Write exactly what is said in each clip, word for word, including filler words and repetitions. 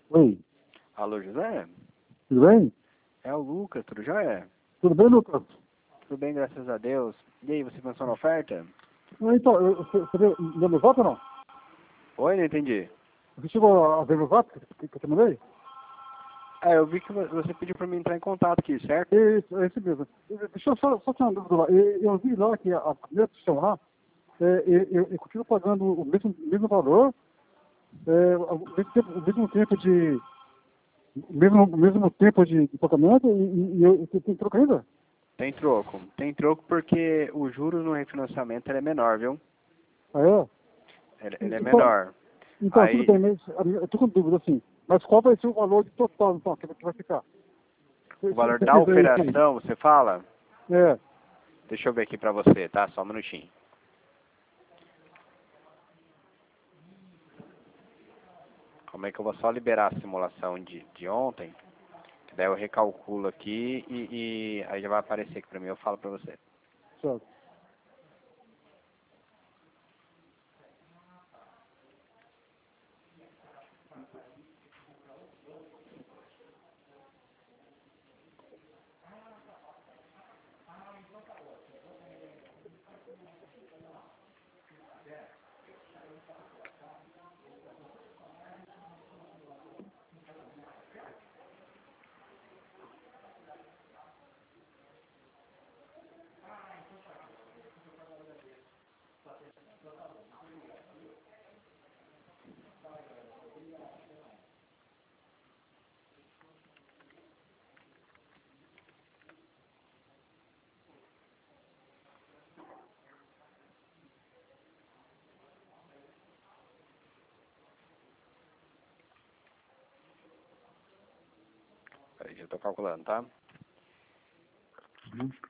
Oi, Alô, José? tudo bem? É o Lucas, tudo jóia? Tudo bem, Lucas? Tudo bem, graças a Deus. E aí, você pensou na oferta? Ah, Então, eu- você você deu deu meu voto ou não? Oi, não entendi. Você chegou a ver meu voto que, que, que eu te mandei? Ah, eu vi que vo- você pediu pra mim entrar em contato aqui, certo? Isso, é isso mesmo. Deixa eu só, só tirar uma dúvida lá. Eu, eu vi lá que a, a primeira opção lá, é, eu, eu, eu continuo pagando o mesmo, mesmo valor, é, o, mesmo tempo, o mesmo tempo de. O mesmo, o mesmo tempo de, de pagamento e, e, e eu, eu tenho troco ainda? Tem troco. Tem troco porque o juros no refinanciamento ele é menor, viu? Ah, é? Ele, ele é Então, menor. então tudo Aí, bem, mas a minha- eu tô com dúvida assim. Mas qual vai ser o valor de total, então, que, que vai ficar? o Você valor você da fez aí assim? operação, você fala? É. Deixa eu ver aqui pra você, tá? Só um minutinho. Como é que eu vou só liberar a simulação de, de ontem? Que daí eu recalculo aqui e, e aí já vai aparecer aqui pra mim, eu falo pra você. Certo. Peraí, já tô calculando, tá? Uhum.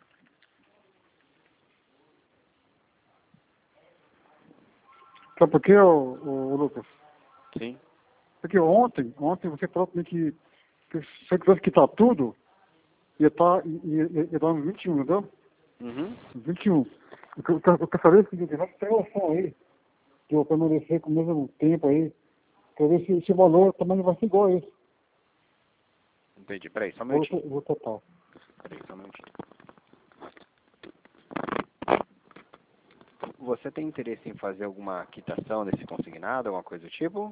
Sabe por quê, ô, ô, Lucas? Sim. Porque ontem, ontem você falou pra mim que, que se eu quisesse quitar tudo, ia, tá, ia, ia, ia dar uns vinte e um, entendeu? Uhum. vinte e um. Eu quero eu quero- eu quero saber o seguinte, vai ter opção aí, que eu permanecer com o mesmo tempo aí, quero ver se esse valor também vai ser igual a esse, Entendi. Peraí, só um o valor, to- minutinho. o valor total. Peraí, só um minutinho. Você tem interesse em fazer alguma quitação desse consignado, alguma coisa do tipo?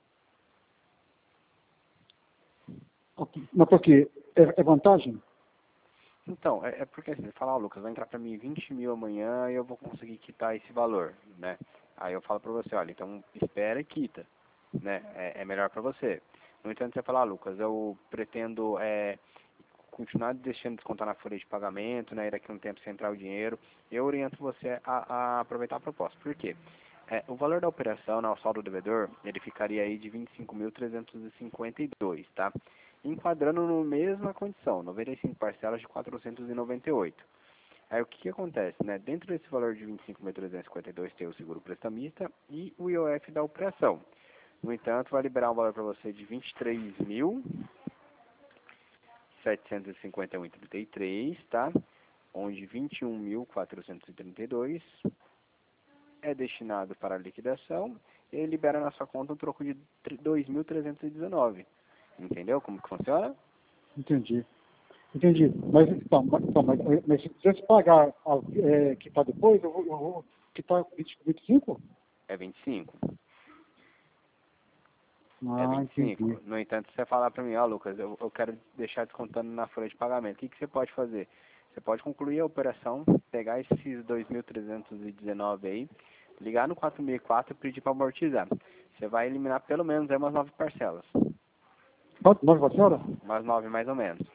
Mas por quê? É, é vantagem? Então, é, é porque assim, você fala, ó, Lucas, vai entrar pra mim vinte mil amanhã e eu vou conseguir quitar esse valor, né? Aí eu falo pra você, olha, então espera e quita, né? É, é melhor pra você. No entanto, você fala, ah, Lucas, eu pretendo é, continuar deixando descontar na folha de pagamento, né? E daqui a um tempo você entrar o dinheiro, eu oriento você a, a aproveitar a proposta. Por quê? É, o valor da operação, né, o saldo do devedor, ele ficaria aí de vinte e cinco mil trezentos e cinquenta e dois, tá? Enquadrando na mesma condição, noventa e cinco parcelas de quatrocentos e noventa e oito. Aí o que, que acontece, né? Dentro desse valor de vinte e cinco mil trezentos e cinquenta e dois tem o seguro prestamista e o I O F da operação. No entanto, vai liberar um valor para você de vinte e três mil setecentos e cinquenta e um vírgula trinta e três, tá? Onde vinte e um mil quatrocentos e trinta e dois é destinado para a liquidação e ele libera na sua conta um troco de dois mil trezentos e dezenove. Entendeu como que funciona? Entendi. Entendi. Mas, então, mas, então, mas, mas se eu pagar, a- é, quitar depois, eu vou, eu vou quitar vinte, vinte e cinco? É vinte e cinco. É Ah, vinte e entendi. cinco. No entanto, se você falar para mim, ó, Lucas, eu, eu quero deixar descontando na folha de pagamento, o que, que você pode fazer? Você pode concluir a operação, pegar esses dois mil trezentos e dezenove aí, ligar no quatro mil e quatro e pedir para amortizar. Você vai eliminar pelo menos aí umas nove parcelas. Quanto? Nove parcelas? Umas nove mais ou menos.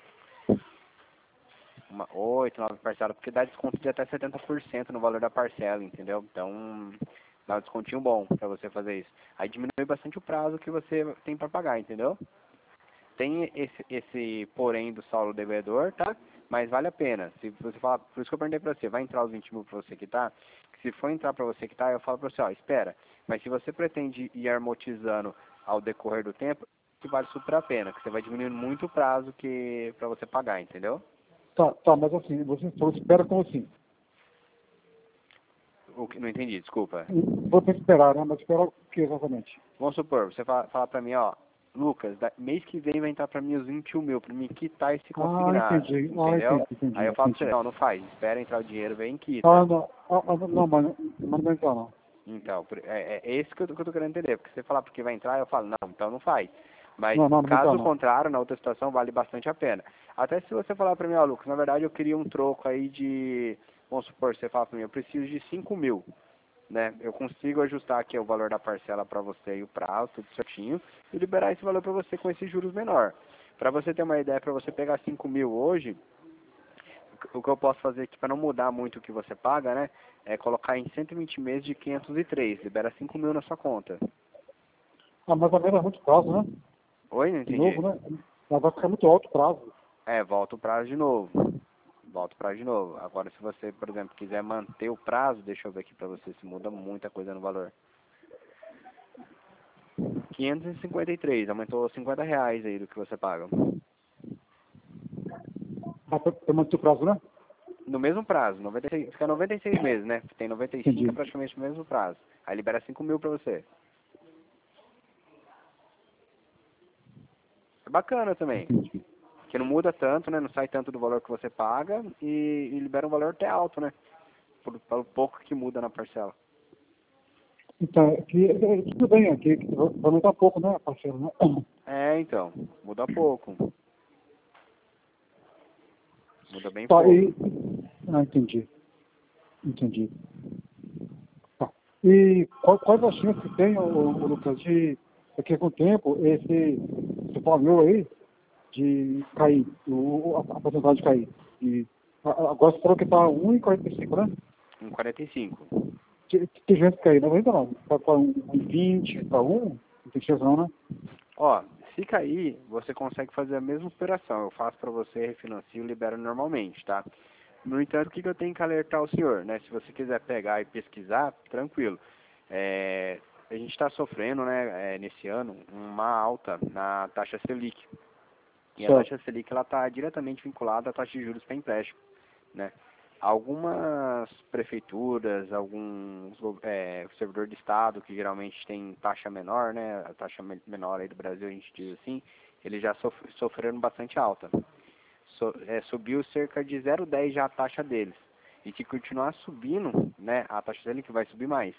Uma, oito, nove parcelas, porque dá desconto de até setenta por cento no valor da parcela, entendeu? Então, dá um descontinho bom para você fazer isso. Aí diminui bastante o prazo que você tem para pagar, entendeu? Tem esse, esse porém do saldo devedor, tá? Mas vale a pena. Se você falar, por isso que eu perguntei pra você, vai entrar os vinte mil pra você quitar? Se for entrar pra você quitar, eu falo pra você, ó, espera. Mas se você pretende ir amortizando ao decorrer do tempo, que vale super a pena, que você vai diminuindo muito o prazo que pra você pagar, entendeu? Tá, tá, mas assim, você falou, espera como assim? O que, não entendi, desculpa. Vou ter que esperar, né? Mas esperar o que exatamente? Vamos supor, você fala, fala pra mim, ó, Lucas, da, mês que vem vai entrar pra mim os vinte e um mil, pra mim quitar esse Ah, consignado, entendi. Ah, entendeu? entendi, entendi, Aí eu falo pra entendi. você, não, não faz, espera entrar o dinheiro, vem e quita. Ah, não, ah, ah, não, mas não mas não vai entrar, não. Então, por- é, é esse que eu, tô- que eu tô querendo entender, porque você falar porque vai entrar, eu falo, não, então não faz. Mas, Não, não, não vai entrar, caso não. contrário, na outra situação, vale bastante a pena. Até se você falar pra mim, ó, Lucas, na verdade eu queria um troco aí de, vamos supor, você fala pra mim, eu preciso de cinco mil, né? Eu consigo ajustar aqui o valor da parcela pra você e o prazo, tudo certinho, e liberar esse valor pra você com esses juros menor. Pra você ter uma ideia, pra você pegar cinco mil hoje, o que eu posso fazer aqui para não mudar muito o que você paga, né? É colocar em cento e vinte meses de quinhentos e três, libera cinco mil na sua conta. Ah, mas também é muito prazo, né? Oi, não De novo, entendi. né? Mas vai ficar muito alto o prazo. É, volta o prazo de novo. Volta o prazo de novo. Agora, se você, por exemplo, quiser manter o prazo, deixa eu ver aqui para você se muda muita coisa no valor. quinhentos e cinquenta e três, aumentou cinquenta reais aí do que você paga. Vai ter ter manter o prazo, né? No mesmo prazo, noventa e seis, fica noventa e seis meses, né? Tem noventa e cinco, é Entendi. praticamente o mesmo prazo. Aí libera cinco mil para você. É bacana também. Entendi. Que não muda tanto, né? Não sai tanto do valor que você paga e, e libera um valor até alto, né? Por, pelo pouco que muda na parcela. Então, aqui, é, tudo bem, aqui aqui vai vai aumentar pouco, né, parceiro, né? É, então, muda pouco. Muda bem Tá, pouco. e... Ah, entendi. Entendi. Tá. E qual- quais as chances que tem, ô, ô, Lucas, de daqui a algum tempo esse, esse valor aí de cair, o, a, a porcentagem cair? E, a- a- agora você falou que está um e quarenta e cinco, né? Um quarenta e cinco. Que, que chance de cair? Não ainda não. Para um e vinte, para um, não tem chance não, né? Ó, se cair, você consegue fazer a mesma operação. Eu faço pra você, refinancio e libero normalmente, tá? No entanto, o que, que eu tenho que alertar o senhor, né? Se você quiser pegar e pesquisar, tranquilo. É, a gente está sofrendo, né, é, nesse ano, uma alta na taxa Selic. E a Certo. taxa Selic ela está diretamente vinculada à taxa de juros para empréstimo, né? Algumas prefeituras, alguns é, servidor de estado que geralmente tem taxa menor, né? A taxa me- menor aí do Brasil a gente diz assim, eles já sof sofreram bastante alta. So, é, subiu cerca de zero vírgula dez já a taxa deles. E se continuar subindo, né? A taxa Selic vai subir mais.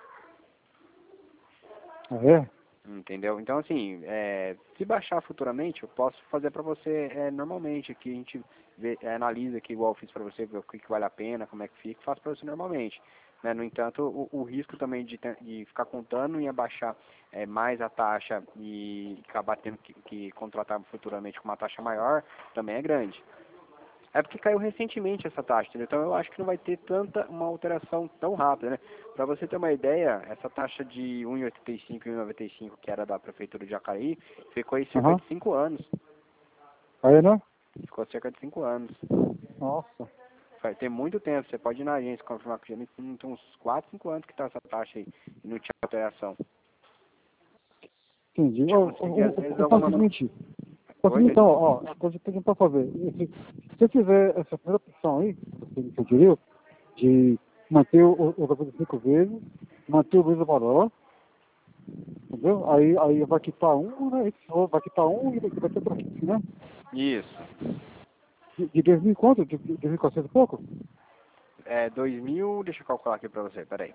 Ah, é? Entendeu? Então, assim, é, se baixar futuramente, eu posso fazer para você é, normalmente, que a gente vê, é, analisa aqui, igual eu fiz para você, ver o que, que vale a pena, como é que fica, faço para você normalmente. Né? No entanto, o, o risco também de, ter- de ficar contando em abaixar é, mais a taxa e acabar tendo que, que contratar futuramente com uma taxa maior, também é grande. É porque caiu recentemente essa taxa, entendeu? Então eu acho que não vai ter tanta uma alteração tão rápida, né? Para você ter uma ideia, essa taxa de um vírgula oitenta e cinco e um vírgula noventa e cinco que era da prefeitura de Jacareí, ficou aí cerca Aham. de cinco anos. Aí, né? Ficou cerca de cinco anos. Nossa. Vai ter muito tempo, você pode ir na agência confirmar que já tem uns quatro, cinco anos que está essa taxa aí e não tinha alteração. Entendi. A gente Eu, conseguir às eu, vezes eu faço o alguma... seguinte. Faço o Oi? seguinte, então, ó, a coisa que tem para fazer. Se, se eu fizer essa primeira opção aí, que você sugeriu, de manter o, o noventa e cinco vezes, manter o mesmo valor, entendeu? Aí, aí vai quitar um, né? Esse valor vai quitar um e vai vai ter outra quinze, né? Isso. De, de dois mil e quanto? De, de dois mil e quatrocentos e pouco? É dois mil, deixa eu calcular aqui para você, peraí.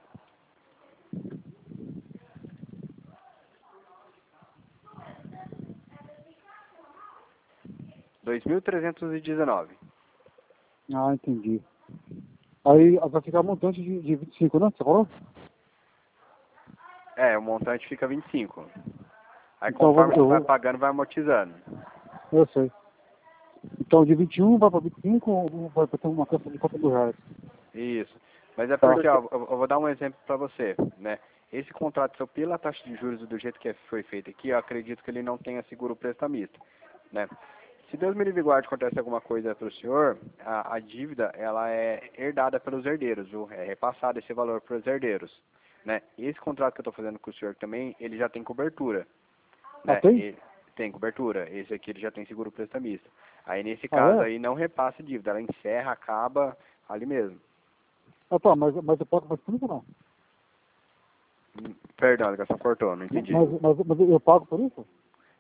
dois mil trezentos e dezenove. Ah, entendi. Aí vai ficar montante de, de vinte e cinco, né? Você falou? É, o montante fica vinte e cinco. Aí Então eu conforme vou, você eu vai vou, pagando, vai amortizando. eu sei. Então de vinte e um vai para vinte e cinco, vai para ter uma peça de quatro mil reais. Isso. Mas é Tá. porque, ó, eu eu vou dar um exemplo para você, né? Esse contrato seu, pela taxa de juros do jeito que foi feito aqui, eu acredito que ele não tenha seguro prestamista, né? Se Deus me livre e guarde, acontece alguma coisa para o senhor, a, a dívida, ela é herdada pelos herdeiros, viu? É repassado esse valor para os herdeiros, né? Esse contrato que eu estou fazendo com o senhor também, ele já tem cobertura, Ah, né? tem? Ele tem cobertura. Esse aqui ele já tem seguro prestamista. Aí nesse Ah, caso é? aí não repassa a dívida, ela encerra, acaba ali mesmo. Ah, tá, mas, mas eu pago mais por isso ou não? Hum, Perdão, a ligação cortou, não entendi. Mas, mas, mas eu pago por isso?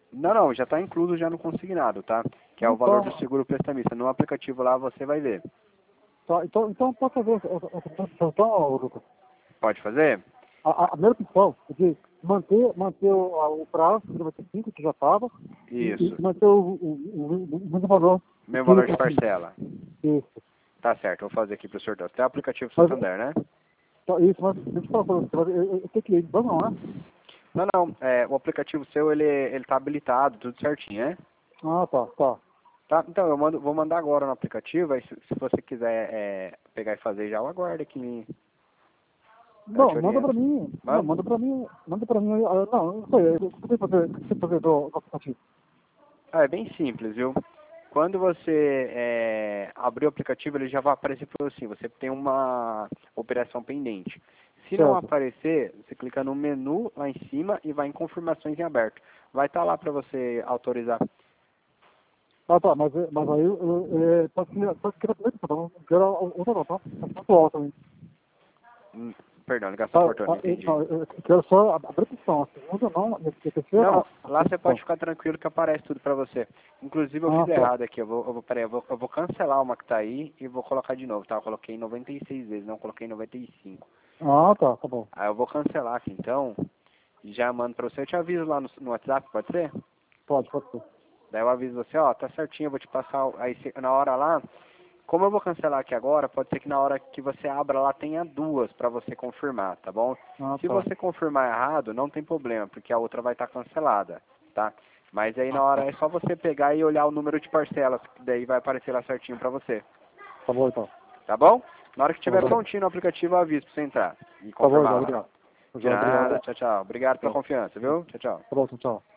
Não, não, já está incluso já no consignado, tá? Que é o valor do seguro prestamista. No aplicativo lá você vai ver. Tá, então, então pode fazer essa opção, então, Lucas. Pode fazer? A, a, a primeira opção é de manter, manter o, a, o prazo, que vai ter cinco, que já estava, e, Isso. e manter o, o, o, o mesmo valor. Mesmo valor de parcela. Isso. Tá certo, eu vou fazer aqui pro senhor. Até o aplicativo Mas, Santander, né? tá, isso, mas deixa eu falar pra você, eu, eu, eu tenho que ir, vamos lá, né? Não, não, é, o aplicativo seu, ele, ele tá habilitado, tudo certinho, né? Ah, tá, tá. Tá, então, eu mando, vou mandar agora no aplicativo, aí se, se você quiser é, pegar e fazer já, eu aguardo aqui. Não, manda pra mim, não, Manda? manda pra mim, manda pra mim, ah, não, não sei, o que você tem que fazer, o que você tem que fazer do, do aplicativo? Ah, é bem simples, viu? Quando você é, abrir o aplicativo, ele já vai aparecer para você assim, você tem uma operação pendente. Se não Certo. aparecer, você clica no menu lá em cima e vai em confirmações em aberto. Vai estar lá para você autorizar. Ah, tá, mas, mas aí, eu, eu, pode ser, pode ser, pode ser, não quero outra não, tá? Tá muito alto também. Hum, perdão, ligação Ah, cortando, ah, não eu, entendi. não, eu quero só a a repetição, a segunda não, a terceira Não, não. lá você pode ficar tranquilo que aparece tudo pra você. Inclusive eu Ah, fiz tá. errado aqui, eu vou, eu vou, peraí, eu vou, eu vou cancelar uma que tá aí e vou colocar de novo, tá? Eu coloquei noventa e seis vezes, não coloquei noventa e cinco. Ah, tá, tá bom. Aí eu vou cancelar aqui então, e já mando pra você, eu te aviso lá no, no WhatsApp, pode ser? Pode, pode ser. Daí eu aviso você, ó, tá certinho, eu vou te passar, o- aí se- na hora lá, como eu vou cancelar aqui agora, pode ser que na hora que você abra lá tenha duas pra você confirmar, tá bom? Ah, Se tá. você confirmar errado, não tem problema, porque a outra vai estar cancelada, tá? Mas aí na hora é só você pegar e olhar o número de parcelas, que daí vai aparecer lá certinho pra você, Tá bom, então. tá bom? Na hora que Tá estiver bom, prontinho no aplicativo, eu aviso pra você entrar e tá bom, então, confirmar lá. obrigado. De Obrigado. nada, tchau, tchau. Obrigado pela Tchau. confiança, viu? Tchau, tchau. Tá bom, tchau.